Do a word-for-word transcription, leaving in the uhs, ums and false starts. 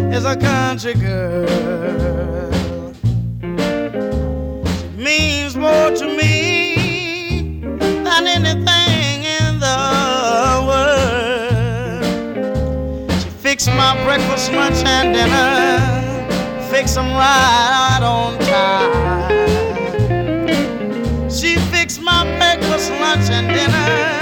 is a country girl. She means more to me than anything in the world. She fixed my breakfast, lunch, and dinner, fix them right on time. She fixed my breakfast, lunch, and dinner,